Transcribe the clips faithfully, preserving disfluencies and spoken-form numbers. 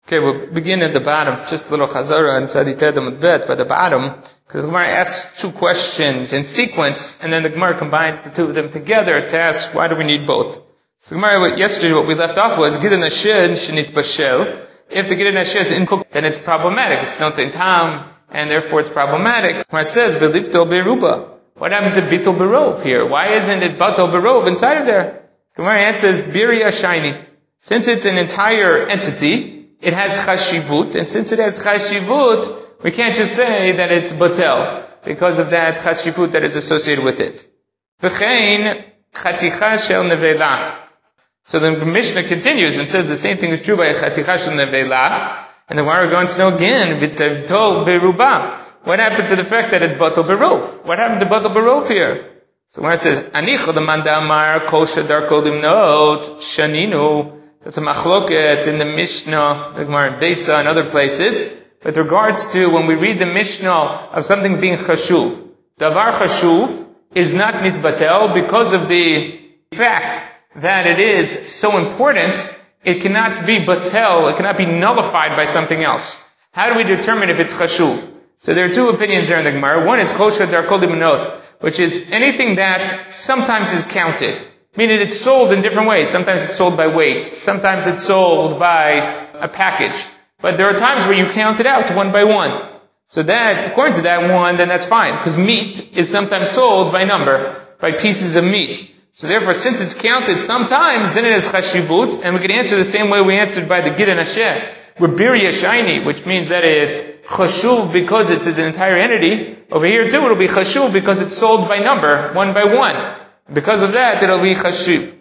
Okay, we'll begin at the bottom. Just a little chazara and tzaditeh amud bet by the bottom, because the Gemara asks two questions in sequence, and then the Gemara combines the two of them together to ask, why do we need both? So Gemara, yesterday what we left off was, Gidan Asher shenit bashel. If the Gidan Asher is incooked, then it's problematic. It's not in tam, and therefore it's problematic. Gemara says, V'liptol beruba. What happened to bitol berov here? Why isn't it batal berov inside of there? Gemara answers, Birya shiny. Since it's an entire entity, it has chashivut, and since it has chashivut, we can't just say that it's batel, because of that chashivut that is associated with it. V'chein chaticha shel nevela. So the Mishnah continues and says the same thing is true by chaticha shel nevela, and then why are we going to know again, b'tavtol beruba? What happened to the fact that it's batal berov? What happened to batal berov here? So when it says, Anicho the manda amar kol shadar kol limnot shaninu. That's a machloket in the Mishnah, the Gemara in Beitza and other places, with regards to when we read the Mishnah of something being chashuv. Davar chashuv is not nitbatel because of the fact that it is so important, it cannot be batel, it cannot be nullified by something else. How do we determine if it's chashuv? So there are two opinions there in the Gemara. One is kol shadar kol dimanot, which is anything that sometimes is counted. Meaning it's sold in different ways. Sometimes it's sold by weight. Sometimes it's sold by a package. But there are times where you count it out one by one. So that, according to that one, then that's fine. Because meat is sometimes sold by number, by pieces of meat. So therefore, since it's counted sometimes, then it has chashivut, and we can answer the same way we answered by the Gidan Asher. We're birya shiny, which means that it's chashuv because it's an entire entity. Over here too, it'll be chashuv because it's sold by number, one by one. Because of that, it'll be chashuv.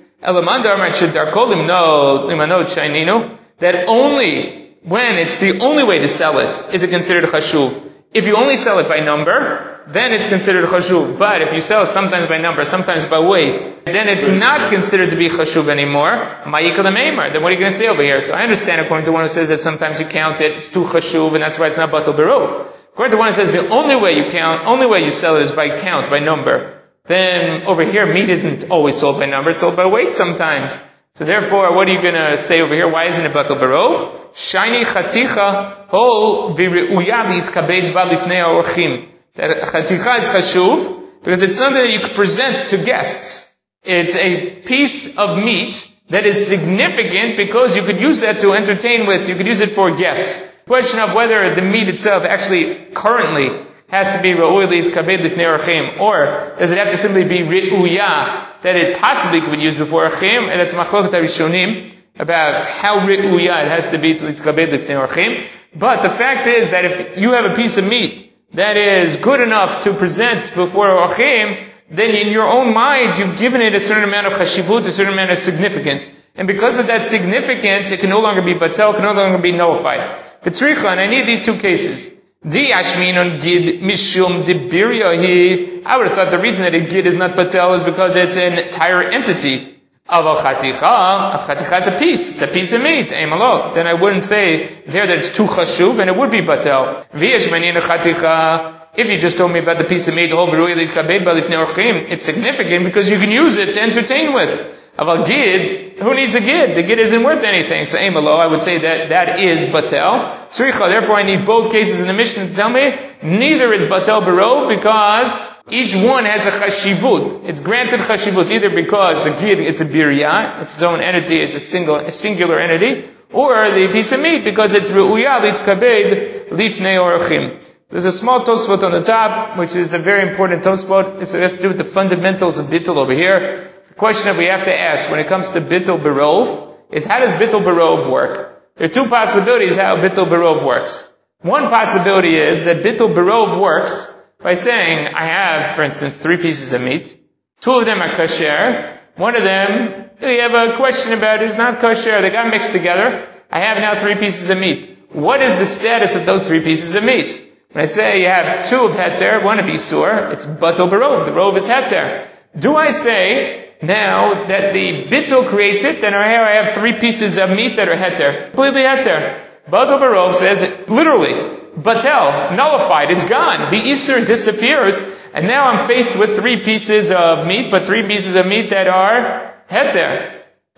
That only when it's the only way to sell it is it considered chashuv. If you only sell it by number, then it's considered chashuv. But if you sell it sometimes by number, sometimes by weight, then it's not considered to be chashuv anymore. Then what are you going to say over here? So I understand according to one who says that sometimes you count it, it's too chashuv, and that's why it's not batal berov. According to one who says the only way you count, only way you sell it is by count, by number. Then over here, meat isn't always sold by number, it's sold by weight sometimes. So therefore, what are you going to say over here? Why isn't it batal berov? Shiny chaticha hol v're'uya li'tkabed ba lifnei ha'orchim. That chaticha is chashuv because it's something that you could present to guests. It's a piece of meat that is significant because you could use that to entertain with. You could use it for guests. Question of whether the meat itself actually currently has to be re'uya li'tkabed lifnei ha'orchim, or does it have to simply be re'uya that it possibly could be used before achim, and that's machloket harishonim about how re'uya it has to be li'tkabed lifnei ha'orchim. But the fact is that if you have a piece of meat that is good enough to present before achim, then in your own mind you've given it a certain amount of chashivut, a certain amount of significance, and because of that significance, it can no longer be batel, can no longer be nullified. V'tzricha, and I need these two cases. Di ashminon gid mishum dibirya. I would have thought the reason that a gid is not batel is because it's an entire entity of a chaticha. A chaticha is a piece. It's a piece of meat. Aimalo. Then I wouldn't say there that it's too chashuv, and it would be batel. V'yashmanin chaticha. If you just told me about the piece of meat, it's significant because you can use it to entertain with. Aval gid, who needs a gid? The gid isn't worth anything. So aimalo, I would say that that is batel. Tzricha, therefore I need both cases in the Mishnah to tell me neither is batel berov because each one has a chashivut. It's granted chashivut either because the gid, it's a birya, it's its own entity, it's a single, a singular entity, or the piece of meat because it's re'uya litkabed lifnei orachim. There's a small tosfot on the top, which is a very important tosfot. It has to do with the fundamentals of bittul over here. The question that we have to ask when it comes to bittul berov is how does bittul berov work? There are two possibilities how bittul berov works. One possibility is that bittul berov works by saying, I have, for instance, three pieces of meat. Two of them are kosher. One of them, we have a question about is not kosher. They got mixed together. I have now three pieces of meat. What is the status of those three pieces of meat? When I say you have two of heter, one of isur, it's batal berov. The rov is heter. Do I say now that the bittul creates it, then here I have three pieces of meat that are heter, completely heter? Batal berov says literally, batel, nullified, it's gone. The isur disappears, and now I'm faced with three pieces of meat, but three pieces of meat that are heter.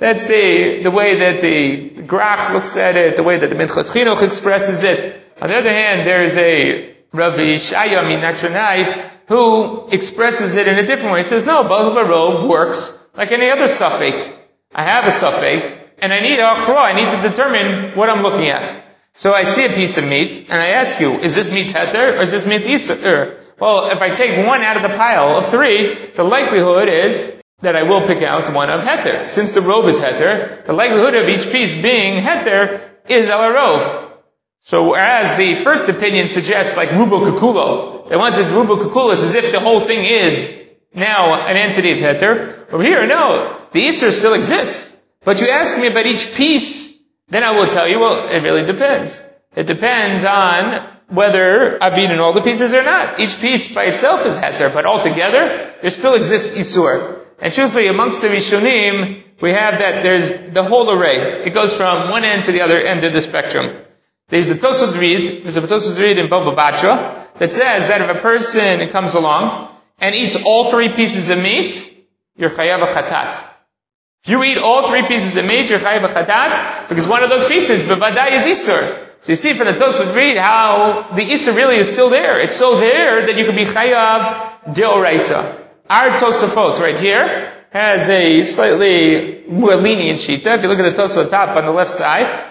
That's the, the way that the Grach looks at it, the way that the Minchas Chinuch expresses it. On the other hand, there is a Rabbi Shaya Minachonai who expresses it in a different way. He says, no, Batal Barov works like any other suffix. I have a suffix, and I need a achra, I need to determine what I'm looking at. So I see a piece of meat, and I ask you, is this meat heter, or is this meat isur? Well, if I take one out of the pile of three, the likelihood is that I will pick out one of heter. Since the rov is heter, the likelihood of each piece being heter is ala rov. So whereas the first opinion suggests like rubo kukulo, that once it's rubo kukulo, it's as if the whole thing is now an entity of heter. Over here, no, the isur still exists. But you ask me about each piece, then I will tell you, well, it really depends. It depends on whether I've eaten all the pieces or not. Each piece by itself is heter, but altogether, there still exists isur. And truthfully, amongst the Rishonim, we have that there's the whole array. It goes from one end to the other end of the spectrum. There's the Tosfot Reed, there's a Tosfot Reed in Baba Batra, that says that if a person comes along and eats all three pieces of meat, you're chayav chatat. If you eat all three pieces of meat, you're chayav chatat, because one of those pieces, bevadai, is isur. So you see from the Tosfot Reed how the isur really is still there. It's so there that you can be chayav deoraita. Our Tosafot right here has a slightly more lenient shita. If you look at the Tosafot top on the left side,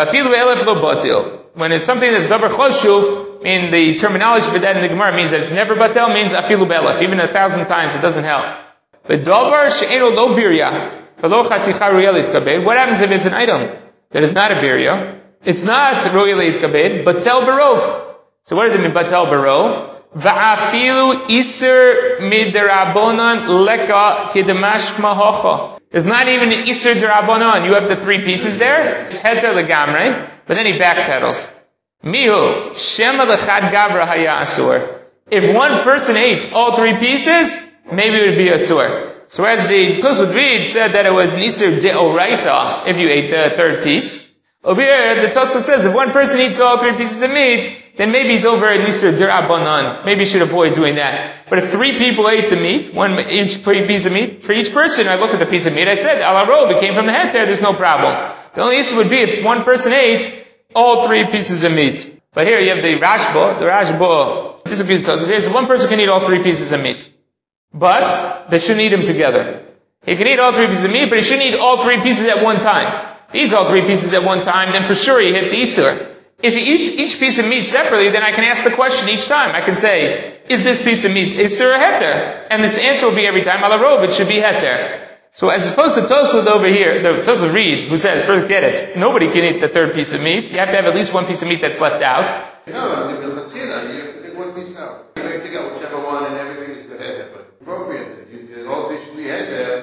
when it's something that's davar choshuv, in the terminology for that in the Gemara means that it's never batel, means afilu belef. Even a thousand times it doesn't help. But davar she'eno lo birya, v'lo chaticha roya litkabed. What happens if it's an item that is not a birya? It's not roya litkabed, batel barov. So what does it mean, batel barov? Va'afilu iser midirabonan leka kidamash mahocha. There's not even an iser dirabonan. You have the three pieces there. It's heter legamre, but then he backpedals. Mihu shema lechad gavra haya asur. If one person ate all three pieces, maybe it would be asur. So as the Tosfot Reed said that it was an iser deoraita if you ate the third piece. Over here, the Tosfot says if one person eats all three pieces of meat, then maybe he's over an Isur Dirabanan. Maybe you should avoid doing that. But if three people ate the meat, one each piece of meat, for each person, I look at the piece of meat, I said, ala rov, it came from the heter, there's no problem. The only issue would be if one person ate all three pieces of meat. But here you have the Rashba, the Rashba disagrees with us. It says one person can eat all three pieces of meat. But they shouldn't eat them together. He can eat all three pieces of meat, but he shouldn't eat all three pieces at one time. If he eats all three pieces at one time, then for sure he hit the Isur. If he eats each piece of meat separately, then I can ask the question each time. I can say, is this piece of meat Isur or heter? And this answer will be every time, ala rov, it should be heter. So as opposed to Tosfot over here, the Tosfot Reed, who says, forget it, nobody can eat the third piece of meat. You have to have at least one piece of meat that's left out. No, it's a bilchatzila. You have to take one piece out. You have to take out whichever one and everything is the heter. But appropriate. You, you, all three should be heter.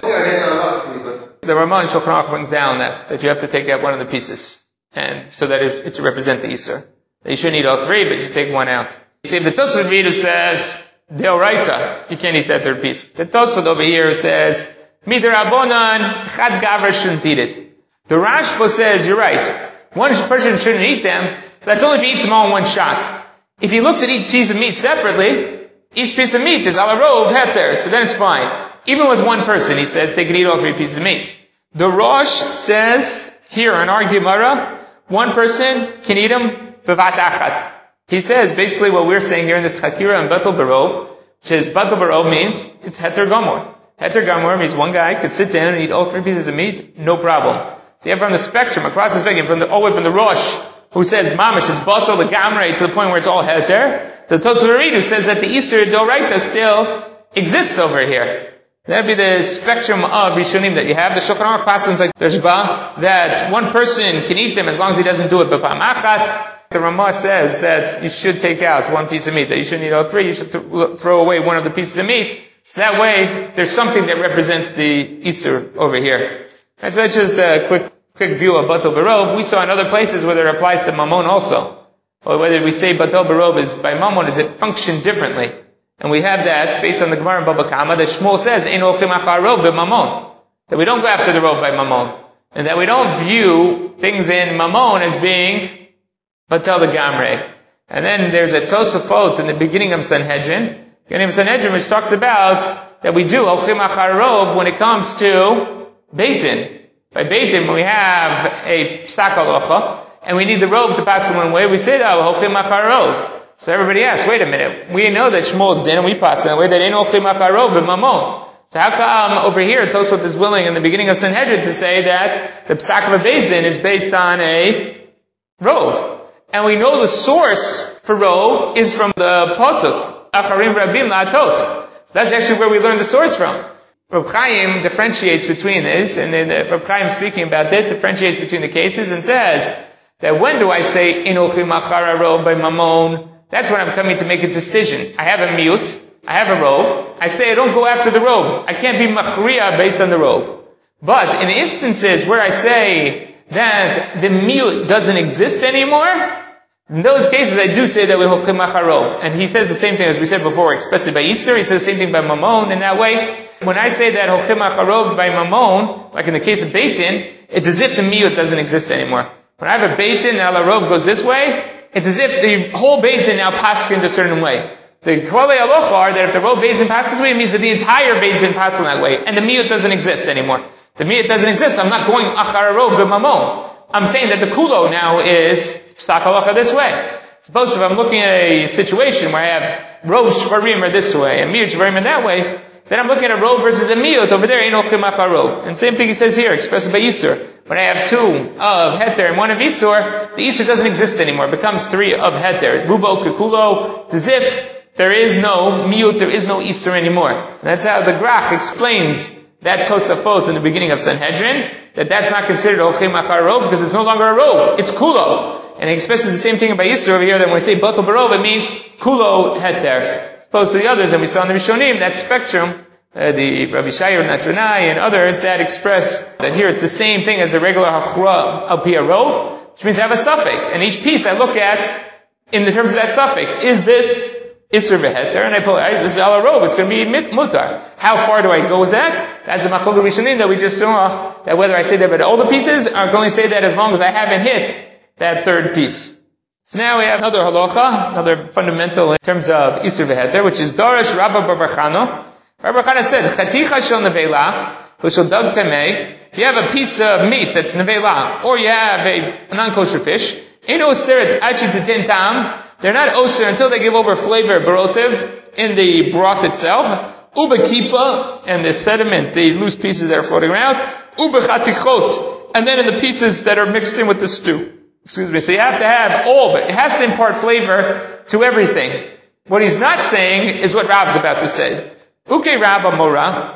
But the Ramah in Shulchan Aruch brings down that, that you have to take out one of the pieces. And so that it, it should represent the Isur. You shouldn't eat all three, but you should take one out. See, if the Tosfot Reed who says, Deoraita, you can't eat that third piece. The Tosfot over here says, Midirabonan, Chad Gavra shouldn't eat it. The Rashba says, you're right. One person shouldn't eat them, but that's only if he eats them all in one shot. If he looks at each piece of meat separately, each piece of meat is ala rov heter, so then it's fine. Even with one person, he says, they can eat all three pieces of meat. The Rosh says, here in our Gemara, one person can eat them bevat achat. He says basically what we're saying here in this Chakira and Batal Barov, which is Batal Barov means it's heter gamor. Heter gamor means one guy could sit down and eat all three pieces of meat, no problem. So you have from the spectrum across the spectrum, from the all the way from the Rosh, who says mamish it's Batal the gamre to the point where it's all heter, to the Tosfot Reed who says that the Isur Doraita still exists over here. That would be the spectrum of Rishonim that you have. The Shulchan Aruch passes like Rashba, that one person can eat them as long as he doesn't do it b'pam achat. The Ramah says that you should take out one piece of meat, that you shouldn't eat all three, you should th- throw away one of the pieces of meat. So that way, there's something that represents the Isur over here. And so that's just a quick, quick view of Batal Barov. We saw in other places whether it applies to Mammon also. Or whether we say Batal Barov is by Mammon, does it function differently? And we have that based on the Gemara in Baba Kama that Shmuel says, Ein olchim achar rov b'mamon. That we don't go after the rov by Mammon. And that we don't view things in Mammon as being Batal the Gamre. And then there's a Tosafot in the beginning of Sanhedrin, beginning of Sanhedrin, which talks about that we do olchim achar rov when it comes to Beitin. By Beit Din, when we have a psak halacha, and we need the Rov to pass in one way, we say that, Holchim achar Rov. So everybody asks, wait a minute, we know that Shmuel's din, and we pass in the way that ain't Holchim achar Rov b'mamon. So how come over here Tosfot is willing in the beginning of Sanhedrin to say that the psak of a Beis Din is based on a Rov? And we know the source for Rov is from the Pasuk, Acharim Rabim La'atot. So that's actually where we learn the source from. Reb Chaim differentiates between this, and then Reb Chaim speaking about this differentiates between the cases and says that when do I say in Holchim achar Rov by Mamon? That's when I'm coming to make a decision. I have a mute, I have a Rov. I say I don't go after the Rov. I can't be machriya based on the Rov. But in instances where I say that the mute doesn't exist anymore, in those cases, I do say that we Holchim achar Rov. And he says the same thing as we said before, especially by Yisur. He says the same thing by Mamon. In that way, when I say that Holchim achar Rov by Mamon, like in the case of Beit Din, it's as if the miyut doesn't exist anymore. When I have a Beit Din, now the Rov goes this way, it's as if the whole Beit Din now passes in a certain way. The Kvalei Alocha are that if the Rov Beit Din passes this way, it means that the entire Beit Din passes in that way. And the miyut doesn't exist anymore. The miyut doesn't exist. I'm not going achar Rov by Mamon. I'm saying that the kulo now is psak halacha this way. Suppose if I'm looking at a situation where I have rov shvarim are this way and miyut shvarim are that way, then I'm looking at a rov versus a miyut over there, ain't Holchim achar Rov. And same thing he says here, expressed by Yisur. When I have two of heter and one of Yisur, the Yisur doesn't exist anymore. It becomes three of heter. Rubo kekulo. It's as if there is no miyut, there is no Yisur anymore. And that's how the Grach explains that Tosafot in the beginning of Sanhedrin, that that's not considered Holchim achar Rov because it's no longer a Rov, it's Kulo. And he expresses the same thing about Yisur over here, that when we say Batal Barov, it means Kulo Heter. As opposed to the others, and we saw in the Rishonim, that spectrum, uh, the Rabbi Shayir Natronai and others, that express that here it's the same thing as a regular Hachra al Pi Rov, which means I have a suffix. And each piece I look at, in the terms of that suffix, is this Isser v'heter, and I pull, this is ala Rov, it's going to be mutar. How far do I go with that? That's the Machlok Rishonim that we just saw, that whether I say that about all the pieces, or I can only say that as long as I haven't hit that third piece. So now we have another halacha, another fundamental in terms of Isser v'heter, which is Darash Rabba Bar Bar Chana. Rabba Bar Chana said, Chaticha shel nevela, v'shel dag tamei, if you have a piece of meat that's nevela, or you have a non-kosher fish, eno seret achi titin tam, they're not osir until they give over flavor, barotiv, in the broth itself. Uba kipa, and the sediment, the loose pieces that are floating around. Uba chatichot, and then in the pieces that are mixed in with the stew. Excuse me. So you have to have all of it. It has to impart flavor to everything. What he's not saying is what Rav's about to say. Uke Rav Amora,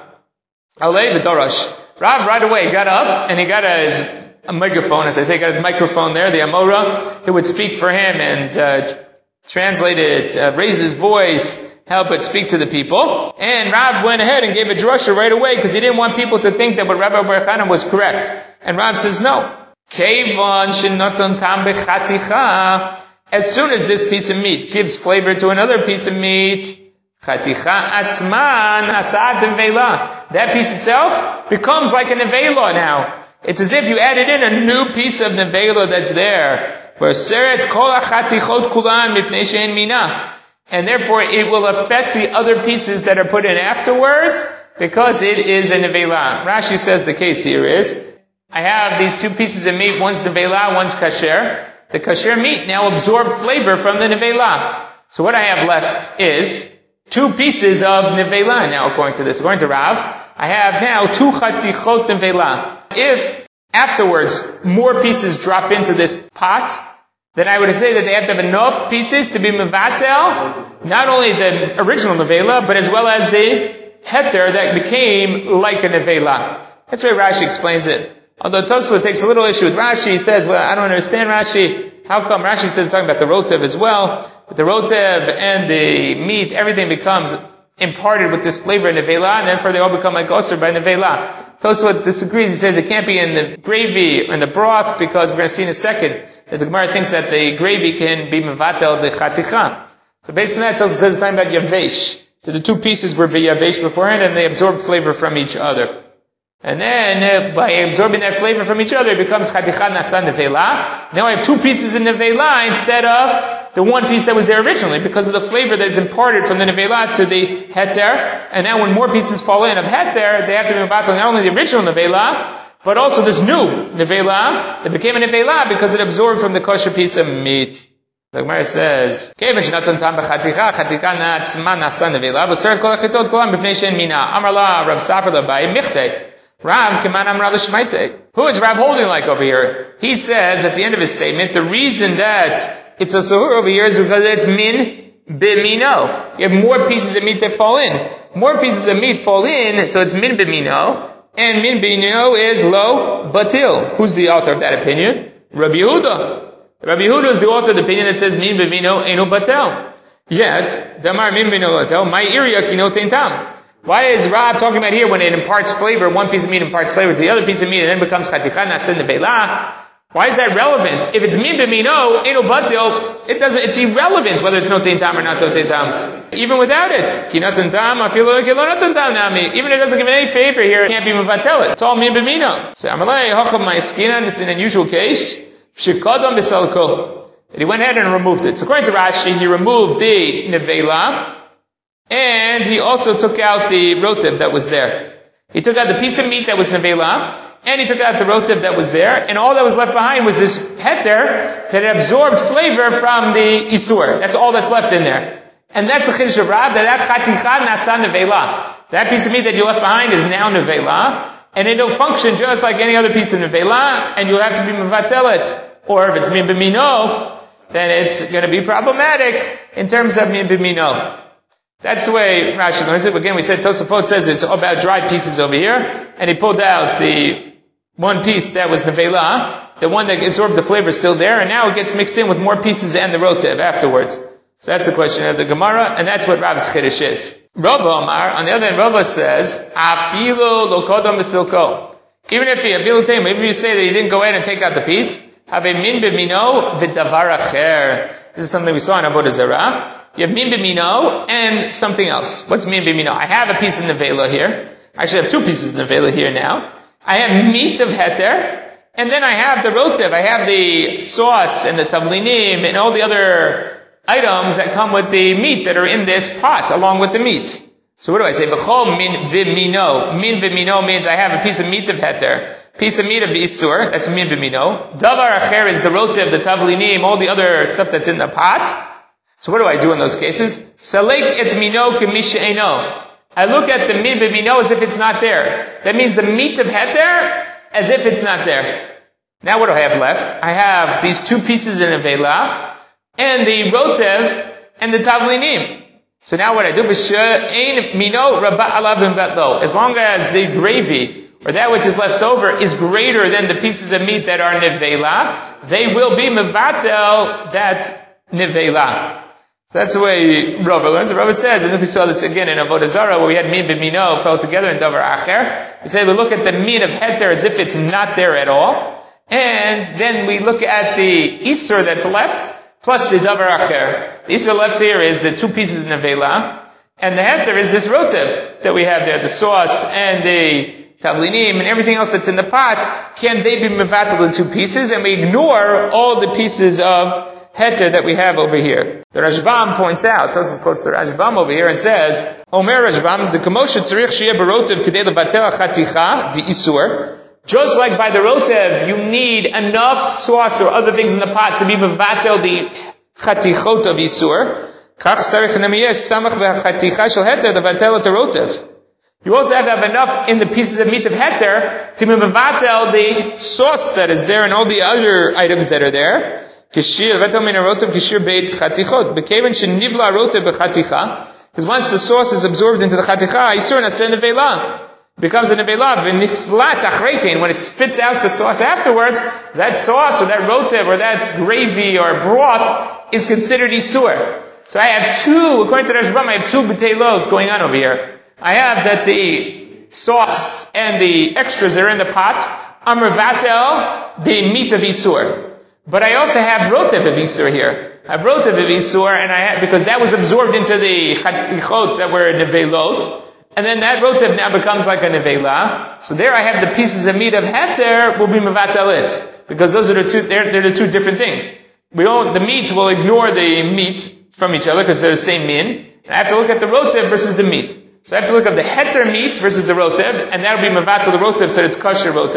alei v'darash. Rav right away got up, and he got his a megaphone, as I say, got his microphone there, the Amora, who would speak for him and uh, translate it, uh, raise his voice, help it speak to the people. And Rav went ahead and gave a drasha right away because he didn't want people to think that what Rabbi Bar Chana was correct. And Rav says no. As soon as this piece of meat gives flavor to another piece of meat, that piece itself becomes like a nevela now. It's as if you added in a new piece of nevela that's there. And therefore it will affect the other pieces that are put in afterwards because it is a nevela. Rashi says the case here is, I have these two pieces of meat, one's nevela, one's kasher. The kasher meat now absorbed flavor from the nevela. So what I have left is two pieces of nevela now, according to this. According to Rav, I have now two chatichot nevela. If afterwards more pieces drop into this pot, then I would say that they have to have enough pieces to be mevatel, not only the original nevela, but as well as the heter that became like a nevela. That's the way Rashi explains it. Although Tosfot takes a little issue with Rashi, he says, well, I don't understand Rashi. How come Rashi says talking about the rotev as well? But the rotev and the meat, everything becomes imparted with this flavor in nevela, and therefore they all become like osir by nevela. Tosfot disagrees. He says it can't be in the gravy or in the broth because we're going to see in a second that the Gemara thinks that the gravy can be mevatel the chaticha. So based on that, Tosfot says it's talking about yavesh. So the two pieces were yavesh beforehand, and they absorbed flavor from each other. And then, uh, by absorbing that flavor from each other, it becomes chaticha nasa nevela. Now I have two pieces in nevela instead of the one piece that was there originally, because of the flavor that is imparted from the nevela to the heter. And now when more pieces fall in of heter, they have to be mevatel not only the original nevela, but also this new nevela that became a nevela because it absorbed from the kosher piece of meat. The Gemara says, "Kevesh tam b'chatika, chatika natzman nasa nevela, v'ser kol achitot kolam b'pnei she'en mina." Amar la Rav Safar l'bai michte. Rav keman amar l'shmaite. Who is Rav holding like over here? He says at the end of his statement, the reason that it's a sahur over here is because it's min b'mino. You have more pieces of meat that fall in. More pieces of meat fall in, so it's min b'mino. And min b'mino is lo batil. Who's the author of that opinion? Rabbi Yehuda. Rabbi Yehuda is the author of the opinion that says min b'mino eno batel. Yet, damar min b'mino batel, my area kino tam. Why is Rab talking about here when it imparts flavor, one piece of meat imparts flavor to the other piece of meat and then becomes chaticha nasen nevela? Why is that relevant? If it's min b'mino eno batel, it doesn't, it's irrelevant whether it's notein tam or not notein tam. Even without it. Ki notein tam, afilo ki lo notein tam nami. Even if it doesn't give any favor here, it can't be mevatel it. It's all min b'mino. So amalei hacham ma'eskina, this is an unusual case. Shikadam b'salko. That he went ahead and removed it. So according to Rashi, he removed the nevela, and he also took out the rotiv that was there. He took out the piece of meat that was nevela, and he took out the rotiv that was there, and all that was left behind was this heter that had absorbed flavor from the isur. That's all that's left in there. And that's the chiddush of Rav, that that chaticha nasa nevela. That piece of meat that you left behind is now nevela, and it'll function just like any other piece of nevela, and you'll have to be mevatel it. Or if it's min b'mino, then it's going to be problematic in terms of min b'mino. That's the way Rashi learns it. Again, we said Tosafot says it's about dried pieces over here, and he pulled out the one piece that was nevela, the one that absorbed the flavor is still there, and now it gets mixed in with more pieces and the rotev afterwards. So that's the question of the Gemara, and that's what Rab's chiddush is. Rava Omar, on the other hand, Rava says, Afilo lo kodam v'silko. Even if he afilu teim, even if you say that he didn't go ahead and take out the piece, have a min b'mino v'davar acher. This is something we saw in Avodah Zarah. You have min b'mino and something else. What's min b'mino? I have a piece of nevela here. I actually have two pieces of nevela here now. I have meat of heter, and then I have the rotev. I have the sauce and the tavlinim and all the other items that come with the meat that are in this pot along with the meat. So what do I say? V'chol min v'mino. Min v'mino means I have a piece of meat of heter, piece of meat of isur, that's min v'mino. Davar acher is the rotev, the tavlinim, all the other stuff that's in the pot. So what do I do in those cases? Salek et mino k'mishe'eno. I look at the min b'mino as if it's not there. That means the meat of heter as if it's not there. Now what do I have left? I have these two pieces in nevela, and the rotev, and the tavlinim. So now what I do, b'she'ein mino rabba alav b'mbatlo. As long as the gravy, or that which is left over, is greater than the pieces of meat that are nevela, they will be mevatel that nevela. So that's the way Rava learns. Rava says, and if we saw this again in Avodah Zarah, where we had min b'mino fell together in davar acher, we say we look at the meat of heter as if it's not there at all, and then we look at the isur that's left, plus the davar acher. The isur left here is the two pieces of nevela, and the heter is this rotev that we have there, the sauce and the tavlinim and everything else that's in the pot. Can they be mevatel in two pieces? And we ignore all the pieces of heter that we have over here. The Rashbam points out, Tosfos quotes the Rashbam over here and says, Omer Rashbam, the kamosha tzarich sheyeh barotev kedei levatel chaticha di isur. Just like by the rotev, you need enough sauce or other things in the pot to be mevatel the chatichot of isur. Kach tzarich namiyesh samach v'chaticha shel heter levatel et rotev. You also have to have enough in the pieces of meat of heter to be mevatel the sauce that is there and all the other items that are there. Because once the sauce is absorbed into the chaticha, isur naseh nevela. Becomes a nevela, v'niflat achreitin. When it spits out the sauce afterwards, that sauce or that rotev or that gravy or broth is considered isur. So I have two, according to Rashbam, I have two b'teilot going on over here. I have that the sauce and the extras that are in the pot are mevatel the meat of isur. But I also have rotev of isur here. I have rotev of isur, and I have, because that was absorbed into the chatichot that were nevelot, and then that rotev now becomes like a nevela. So there I have the pieces of meat of heter will be mevatel it, because those are the two. They're, they're the two different things. We all, the meat will ignore the meat from each other because they're the same min. And I have to look at the rotev versus the meat. So I have to look at the heter meat versus the rotev, and that will be mevatel the rotev, so it's kosher rotev.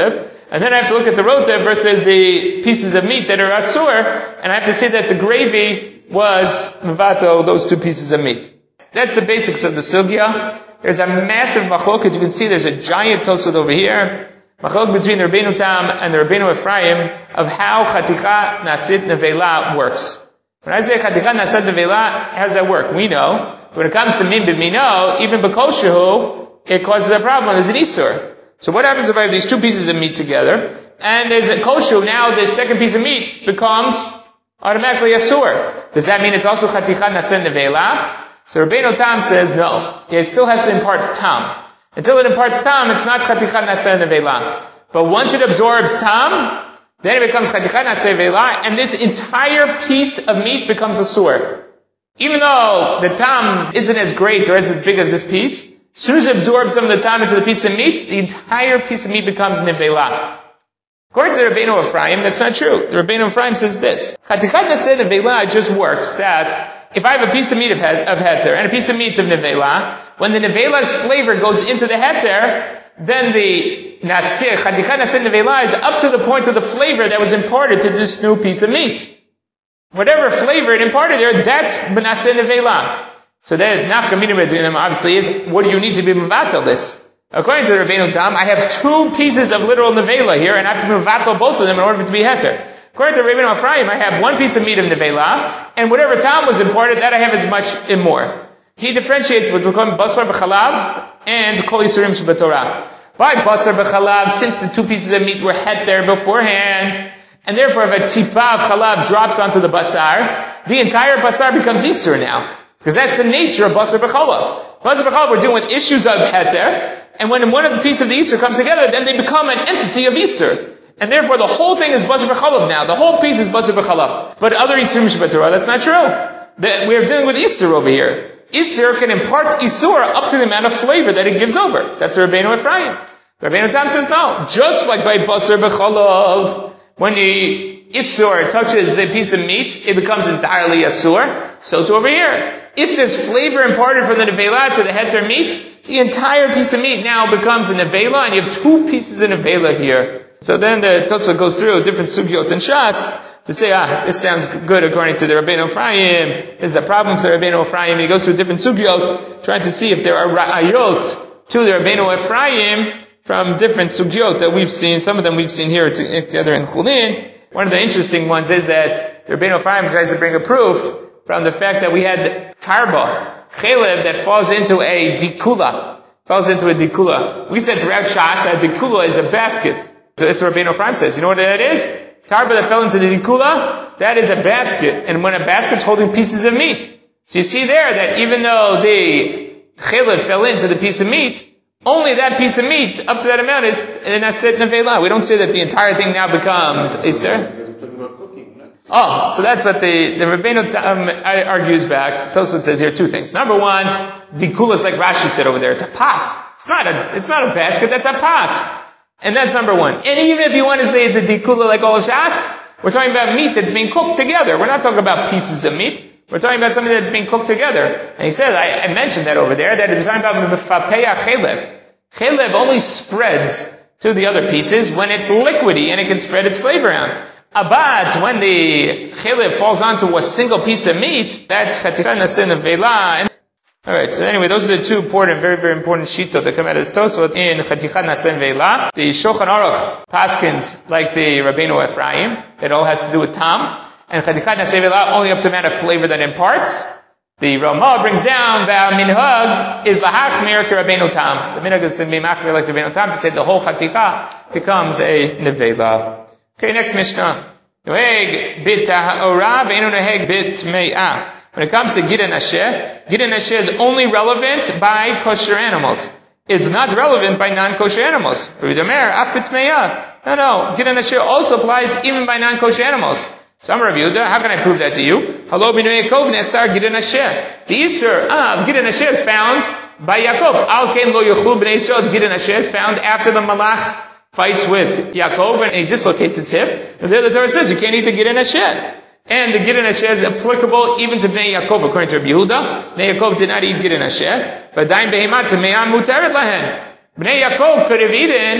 And then I have to look at the rota versus the pieces of meat that are asur, and I have to say that the gravy was mevatel, those two pieces of meat. That's the basics of the sugya. There's a massive machloket. You can see there's a giant tosod over here. Machlok between the Rabbeinu Tam and the Rabbeinu Ephraim of how chaticha nasit nevela works. When I say chaticha nasit nevela, how does that work? We know. When it comes to min b'mino, even b'koshehu, it causes a problem. There's an isur. So what happens if I have these two pieces of meat together, and there's a koshehu, now the second piece of meat becomes automatically asur. Does that mean it's also chaticha nasit nevela? So Rabbeinu Tam says no. It still has to impart tam. Until it imparts tam, it's not chaticha naseh nevela. But once it absorbs tam, then it becomes chaticha naseh nevela, and this entire piece of meat becomes a sur. Even though the tam isn't as great or as big as this piece, as soon as it absorbs some of the tam into the piece of meat, the entire piece of meat becomes nevela. According to Rabbeinu Ephraim, that's not true. The Rabbeinu Ephraim says this: chaticha naseh nevela just works that if I have a piece of meat of, he- of heter and a piece of meat of nevela, when the nevela's flavor goes into the heter, then the naseh, chaticha naseh nevela is up to the point of the flavor that was imparted to this new piece of meat. Whatever flavor it imparted there, that's b'naseh nevela. So that nafka mina between them obviously is, what do you need to be mevatel this? According to the Rabbeinu Tam, I have two pieces of literal nevela here, and I have to mevatel both of them in order to be heter. According to Rabbeinu Ephraim, I have one piece of meat of nevela, and whatever tam was imparted, that I have as much and more. He differentiates between basar b'chalav and kol yisurim shebetorah. By basar b'chalav, since the two pieces of meat were heter beforehand, and therefore if a tipa of chalav drops onto the basar, the entire basar becomes isur now. Because that's the nature of basar b'chalav. Basar b'chalav, we're dealing with issues of heter, and when one of the pieces of the isur comes together, then they become an entity of isur. And therefore the whole thing is basar b'chalav now. The whole piece is basar b'chalav. But other isurim shebetorah, that's not true. That we're dealing with isur over here. Isur can impart isur up to the amount of flavor that it gives over. That's Rabbeinu Ephraim. Rabbeinu Tam says no. Just like by basar b'chalav, when the isur touches the piece of meat, it becomes entirely asur. So too over here. If there's flavor imparted from the nevela to the heter meat, the entire piece of meat now becomes a nevela, and you have two pieces of nevela here. So then the Tosfot goes through different sugyot and shas to say, ah, this sounds good according to the Rabbeinu Ephraim. This is a problem for the Rabbeinu Ephraim. He goes through different sugyot, trying to see if there are ra'ayot to the Rabbeinu Ephraim from different sugyot that we've seen. Some of them we've seen here together in Chulin. One of the interesting ones is that the Rabbeinu Ephraim tries to bring a proof from the fact that we had tarba, chelev, that falls into a dikula. Falls into a dikula. We said throughout Shas, a dikula is a basket. That's what Rabbeinu Ephraim says. You know what that is? Tarba that fell into the dikula, that is a basket. And when a basket's holding pieces of meat. So you see there that even though the chelev fell into the piece of meat, only that piece of meat, up to that amount, is naset nevela. We don't say that the entire thing now becomes iser. Oh, so that's what the, the Rabbeinu um, argues back. The Tosfot says here two things. Number one, dikula is like Rashi said over there. It's a pot. It's not a, it's not a basket, that's a pot. And that's number one. And even if you want to say it's a dikula like all of Shas, we're talking about meat that's being cooked together. We're not talking about pieces of meat. We're talking about something that's being cooked together. And he says, I, I mentioned that over there, that we're talking about mefapeya chelev. Chelev only spreads to the other pieces when it's liquidy and it can spread its flavor out. But when the chelev falls onto a single piece of meat, that's chaticha naseh nevela. Alright, so anyway, those are the two important, very, very important shitot that come out of this Tosfot in chaticha naseh nevela. The Shulchan Aruch paskins like the Rabbeinu Ephraim, that all has to do with tam, and chaticha naseh nevela only up to amount of flavor that imparts. The Ramah brings down that minhag is lahachmir k'Rabbeinu Tam. The minhag is to be machmir like the Rabbeinu Tam, to say the whole chaticha becomes a nevela. Okay, next Mishnah. Noheg bit ta'ora ve'enu noheg bit me'ah. When it comes to Gida Nasheh, Gida Nasheh is only relevant by kosher animals. It's not relevant by non-kosher animals. No, no. Gida Nasheh also applies even by non-kosher animals. Some Rav Yehuda, how can I prove that to you? Halo b'nei Yaakov nesar Gida Nasheh. The Isser of Gida Nasheh is found by Yaakov. Al ken lo yochlu b'nei Yisrael. Gida Nasheh is found after the Malach fights with Yaakov and he dislocates its hip. And there the Torah says you can't eat the Gida Nasheh. And the Gida Nasheh is applicable even to Bnei Yaakov, according to Rabbi Yehuda. Bnei Yaakov did not eat Gida Nasheh. But daim behemat me'am mutaret lahen. Bnei Yaakov could have eaten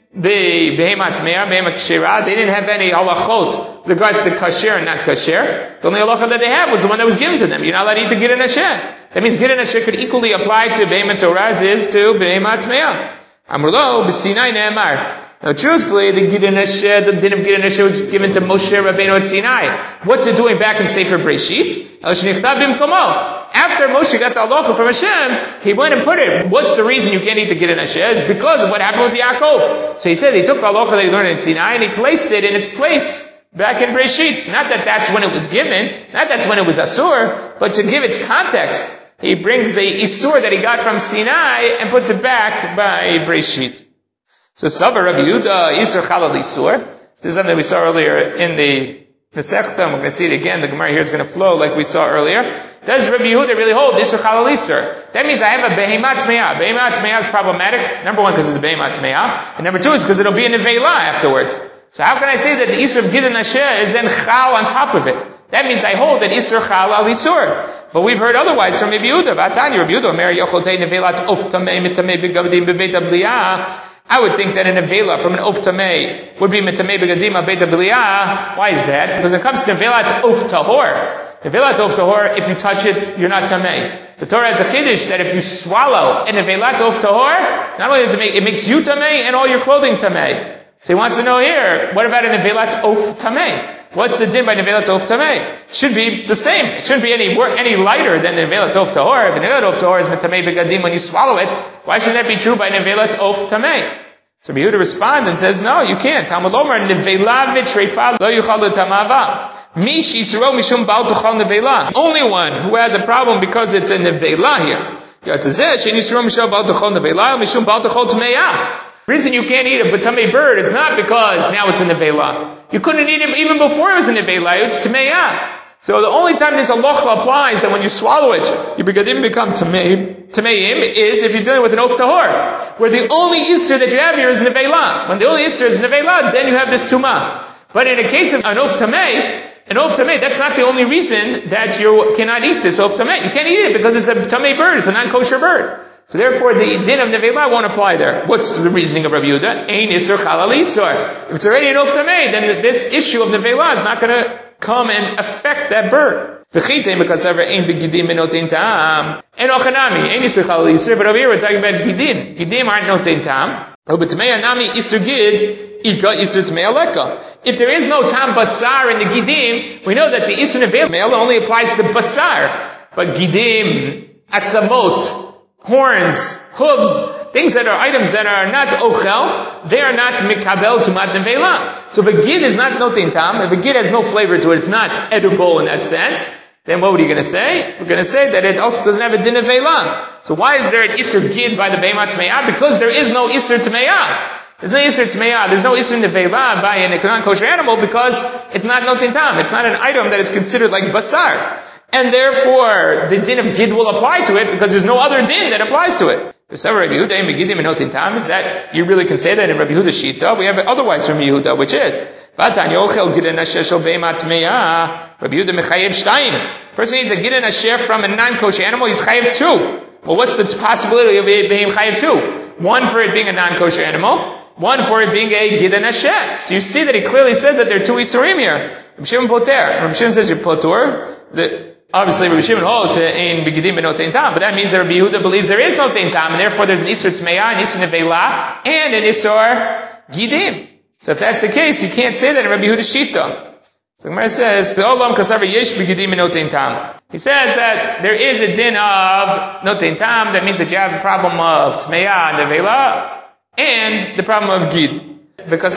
the Behema Tmeah, Behema Kshira, they didn't have any halachot with regards to kasher and not kasher. The only halacha that they had was the one that was given to them. You're not allowed to eat the Gidin Asher. That means Gidin Asher could equally apply to Behema Torah as is to Behema Tmeah. Amrlo, B'Sinai Ne'emar. Now truthfully, the Gidin Asher, the din of Gidin Asher was given to Moshe Rabbeinu at Sinai. What's it doing back in Sefer Breshit? El Shenichtav Bimkomo. After Moshe got the halacha from Hashem, he went and put it. What's the reason you can't eat the Gidin Asher? It's because of what happened with Yaakov. So he said he took the halacha that he learned in Sinai and he placed it in its place back in Breshit. Not that that's when it was given, not that's when it was Asur, but to give its context. He brings the Isur that he got from Sinai and puts it back by Breshit. So Savar Rabbi Yehuda, Isur Chalal Isur. This is something we saw earlier in the Masechta. We're going to see it again. The Gemara here is going to flow like we saw earlier. Does Rabbi Yehuda really hold Isur Chalal Isur? That means I have a Behema Tmeah. Behema Tmeah is problematic. Number one, because it's a Behema Tmeah. And number two is because it'll be a Nevela afterwards. So how can I say that the Isur of Gidin Asher is then Chal on top of it? That means I hold that Isur Chal al Isur. But we've heard otherwise from Rabbi Yehuda. Vatanya Rabbi Yehuda, Mer Yochotei Nevelat Of Tamei Mitamei Begadim Bebeit Abliyah. I would think that a nevela from an of tamei would be mitamei begadim beit abliyah. Why is that? Because it comes to nevelat of tahor. Nevelat of tahor, if you touch it, you're not tamei. The Torah has a chiddush that if you swallow a nevelat of tahor, not only does it make it makes you tamei and all your clothing tamei. So he wants to know here, what about a nevelat of tamei? What's the din by nevelat of tamei? It should be the same. It shouldn't be any work, any lighter than nevelat of tahor. If a nevelat of tahor is mitamei begadim when you swallow it, why should that be true by nevelat of tamei? So Yehuda responds and says, no, you can't. Talmud Omer, nevela v'treifa lo yuchal l'tamava. Mi shisro mishum bal tuchal nevela. Only one who has a problem because it's a nevela here. Yatzazeh, shein yisro mishum bal tuchal nevela, mishum bal tuchal tmeya. The reason you can't eat a batamei bird is not because now it's a nevela. You couldn't eat it even before it was a nevela. It's tmeya. So the only time this halacha applies that when you swallow it, your begadim become tameim, tameim is if you're dealing with an of tahor, where the only isser that you have here is nevela. When the only isser is nevela, then you have this tumah. But in a case of an of tamei, an of tamei, that's not the only reason that you cannot eat this of tamei. You can't eat it because it's a tamei bird, it's a non-kosher bird. So therefore, the din of nevela won't apply there. What's the reasoning of Rabbi Yehuda? Ein isur chalal isur. If it's already an of tamei, then this issue of nevela is not going to come and affect that bird. V'chitem b'kasaver ein b'gidim b'notein ta'am. En ochanami, ein isur chalal isur. But over here we're talking about gidim. Gidim aren't notein ta'am. U'b'tmei nami isur gid, ika isur tmei aleka. If there is no tam basar in the gidim, we know that the isur nevela only applies to basar. But gidim, atzamot, horns, hooves, things that are items that are not ochel, they are not mikabel tumat nevela. So if a gid is not notein tam, if a gid has no flavor to it, it's not edible in that sense, then what are you going to say? We're going to say that it also doesn't have a din nevela. So why is there an isur gid by the behema tmeya? Because there is no isur tmeya. There's no isur tmeya. There's no isur nevela by a non-kosher animal because it's not notein tam. It's not an item that is considered like basar. And therefore, the din of gid will apply to it because there's no other din that applies to it. The Sefer Rabbi Yehuda in Begidim and Notin Tam is that you really can say that in Rabbi Yehuda's Shita. We have it otherwise from Yehuda, which is Vatan Yochel Gidin Asher Shel Behemat Tmeya. Rabbi Yehuda Mechayev Shtayim. Person needs a Gidin Asher from a non-kosher animal. He's Chayev two. Well, what's the possibility of it being Chayev two? One for it being a non-kosher animal. One for it being a Gidin Asher. So you see that he clearly said that there are two Isurim here. Rabbi Shimon Poter. Rabbi Shimon says you're Potur. The Obviously, Rabbi Shimon holds in Begidim and Notein Tam, but that means that Rabbi Yehuda believes there is Notein Tam, and therefore there's an Isur Tmeya, an Isur Nevela, and an Isur Gidim. So if that's the case, you can't say that in Rabbi Yehuda's Shita. So Gemara says, Olam Kasava Yesh Begidim and Notein Tam. He says that there is a din of Notein Tam, that means that you have the problem of Tmeya and Nevela, and the problem of Gid. Because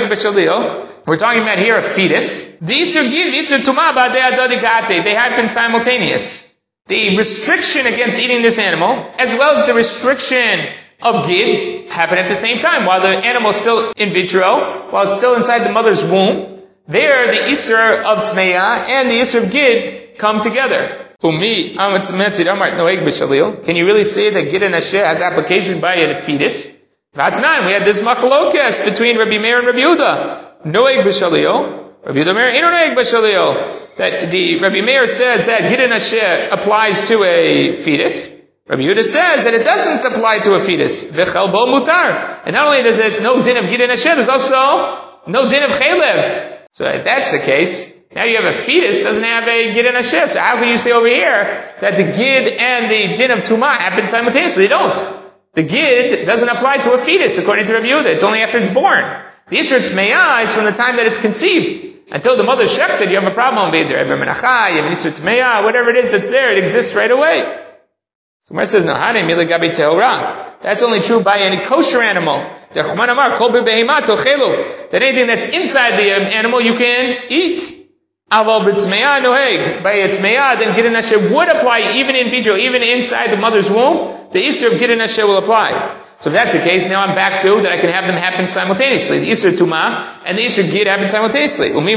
we're talking about here a fetus. They happen simultaneous. The restriction against eating this animal, as well as the restriction of gid, happen at the same time. While the animal is still in vitro, while it's still inside the mother's womb, there the isur of tmeya and the isur of gid come together. Can you really say that gid and asher has application by a fetus? That's nine. We had this machlokas between Rabbi Meir and Rabbi Yehuda. Noeg b'shalio. Rabbi Yehuda Meir, ino noeg b'shalio. That the Rabbi Meir says that gid and asher applies to a fetus. Rabbi Yehuda says that it doesn't apply to a fetus. V'chel bo mutar. And not only does it no din of gid nashe, there's also no din of chaylev. So if that's the case, now you have a fetus doesn't have a gid nashe. So how can you say over here that the gid and the din of tumah happen simultaneously? They don't. The gid doesn't apply to a fetus according to Rabbi Yehuda. It's only after it's born. The isur tmeah is from the time that it's conceived. Until the mother is shechted, you have a problem with either Eber Menachah, you have an isur tmeah, whatever it is that's there, it exists right away. So Gemara says, no, hane mila gabi teorah. That's only true by any kosher animal. That anything that's inside the animal you can eat. Aval b'tmeah noheg. By a tmeah, then gid nashe would apply even in vitro, even inside the mother's womb. The isur of gid nashe will apply. So if that's the case, now I'm back to that I can have them happen simultaneously. The isur tumah and the isur gid happen simultaneously. Can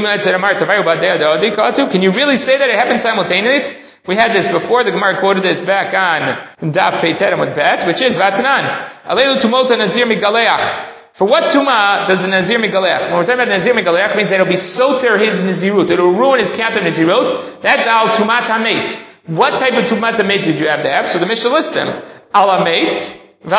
you really say that it happens simultaneously? We had this before. The Gemara quoted this back on Daf Peitet Amud Bet, which is Vatanan. Alelu tumota nazir migaleach. For what tumah does the nazir migaleach? When we're talking about nazir migaleach, it means that it'll be soter his nazirut. It'll ruin his count of nazirut. That's al tumat hamet. What type of tumat hamet did you have to have? So the Mishnah lists them. Al hamet.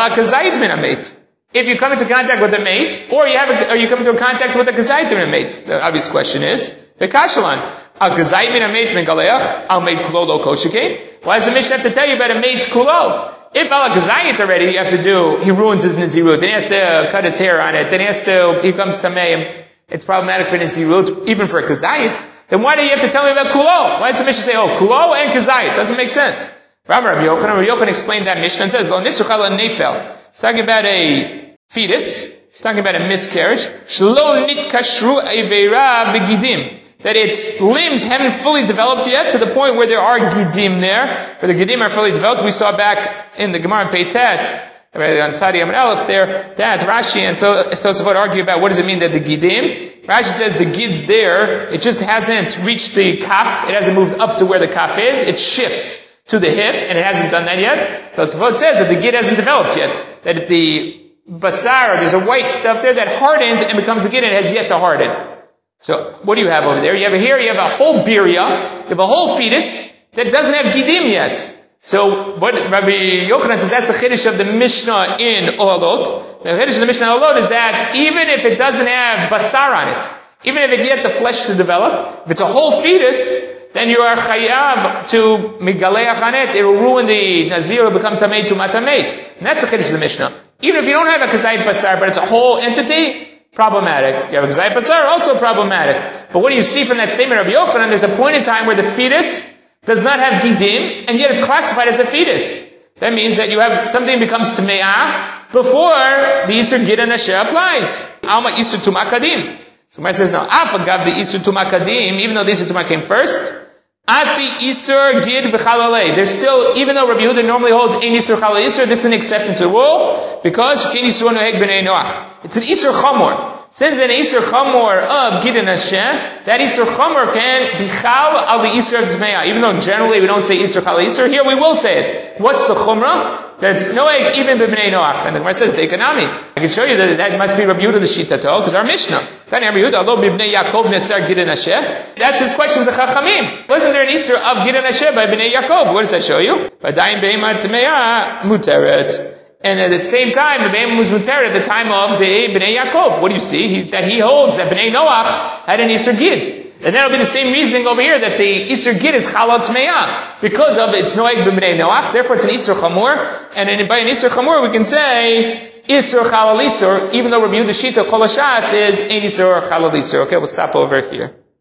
If you come into contact with a mate, or you have, a, or you come into contact with a kazait min a mate, the obvious question is the kashalan. Al kazait min a mate megaleach, al mate kulo lo koshike. Why does the Mishnah have to tell you about a mate kulo? If al kazait already, you have to do, he ruins his nazirut, then he has to cut his hair on it, then he has to, he comes to tamei, it's problematic for nazirut, even for a kazait. Then why do you have to tell me about kulo? Why does the Mishnah say, oh, kulo and kazait? Doesn't make sense. Rabbi Yochanan, Rabbi Yochanan explained that Mishnah and says, "Lo nitzuchal nefel." It's talking about a fetus. It's talking about a miscarriage. Shlo nitkashru eveira begidim. That its limbs haven't fully developed yet to the point where there are gidim there, where the gidim are fully developed. We saw back in the Gemara Peitet, on Tzadi Amud Aleph there, that Rashi and Tosafot argue about what does it mean that the gidim. Rashi says the gid's there. It just hasn't reached the kaf. It hasn't moved up to where the kaf is. It shifts to the hip, and it hasn't done that yet. Tosafot says that the gid hasn't developed yet. That the basar, there's a white stuff there that hardens and becomes the gid, and it has yet to harden. So, what do you have over there? You have here, you have a whole birya, you have a whole fetus that doesn't have gidim yet. So, what Rabbi Yochanan says, that's the chiddush of the Mishnah in Ohalot. The chiddush of the Mishnah in Ohalot is that even if it doesn't have basar on it, even if it's yet the flesh to develop, if it's a whole fetus, then you are chayav to migaleach on it. It will ruin the nazir, it will become tamei to matameit. And that's the chiddush of the Mishnah. Even if you don't have a kazait basar, but it's a whole entity, problematic. You have a kazait basar, also problematic. But what do you see from that statement of Rabbi Yochanan? There's a point in time where the fetus does not have gidim, and yet it's classified as a fetus. That means that you have something becomes tameah before the isur gid and nashe applies. Alma isur tumah kadim. So Gemara says, now, afagav the isur tumah kadim, even though the isur tumah came first, ati isur gid b'chalalei. There's still, even though Rabbi Yehuda normally holds ein isur chalal isur, this is an exception to the rule, because ken isur noheg b'nei noach. It's an isur chamor. Since an isur chamor of gid and nashe, that isur chamor can bichal al the isur of tmeah. Even though generally we don't say isur chalal isur, here we will say it. What's the chumrah? That's noeg even b'bnei noach. And the Gemara says, dekanami. I can show you that that must be Rabbi Yehuda the shitato, because our Mishnah. Tani Rabbi Yehuda, although b'bnei Yaakov neser gid and nashe. That's his question to the Chachamim. Wasn't there an isur of gid and nashe by b'nei Yaakov? What does that show you? V'dayin be'ema tmeah muteret. And at the same time, the be'ema was muteret at the time of the b'nei Yaakov. What do you see? He, that he holds that b'nei Noach had an isur gid. And that'll be the same reasoning over here that the isur gid is chalal tmeah because of its noeg b'bnei Noach. Therefore, it's an isur chamor. And in, by an isur chamor, we can say isur chalal isur, even though Rabbi Yehuda shita kol hashas is ein isur chalal isur. Okay, we'll stop over here.